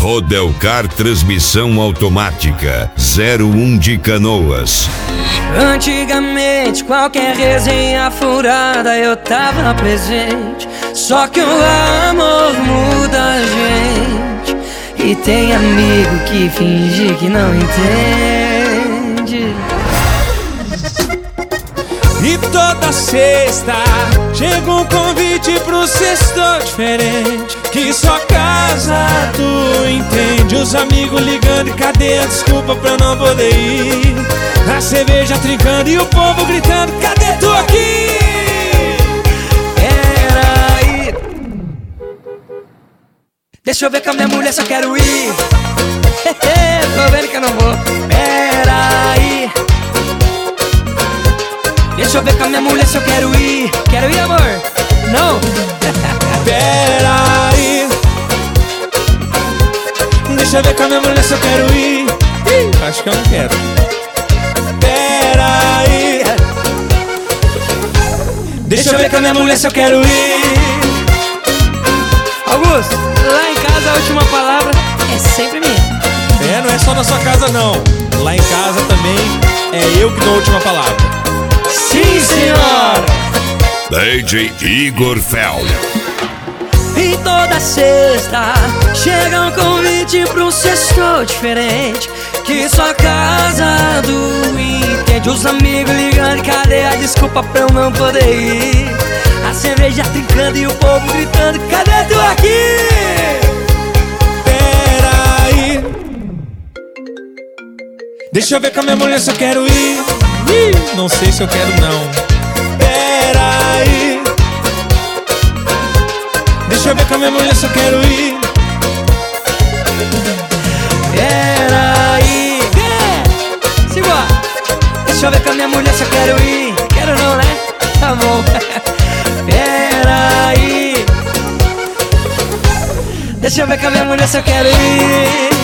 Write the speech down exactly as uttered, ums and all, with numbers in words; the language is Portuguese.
Rodelcar Transmissão Automática, zero um de Canoas. Antigamente qualquer resenha furada eu tava presente. Só que o amor muda a gente. E tem amigo que finge que não entende. E toda sexta chega um convite pro sexto diferente, que só casado entende. Os amigos ligando e cadê a desculpa pra não poder ir? A cerveja trincando e o povo gritando, cadê tu aqui? Peraí, deixa eu ver com a minha mulher se eu quero ir. Tô vendo que eu não vou. Peraí, deixa eu ver com a minha mulher se eu quero ir. Quero ir, amor? Não? Peraí, deixa eu ver com a minha mulher se eu quero ir. Ih, acho que eu não quero. Peraí, deixa eu ver com a minha mulher se eu quero ir. Augusto, lá em casa a última palavra é sempre minha. É, não é só na sua casa não. Lá em casa também é eu que dou a última palavra. Sim, senhora! D J Igor Fel. E toda sexta chega um convite pro sexto diferente, que só casado entende. Os amigos ligando, cadê a desculpa pra eu não poder ir? A cerveja trincando e o povo gritando, cadê tu aqui? Peraí, deixa eu ver com a minha mulher se eu quero ir. Ih, não sei se eu quero não. Peraí, deixa eu ver com a minha mulher se eu quero ir. Peraí, é. Segura. Deixa eu ver com a minha mulher se eu quero ir. Quero não, né? Tá bom. Peraí, deixa eu ver com a minha mulher se eu quero ir.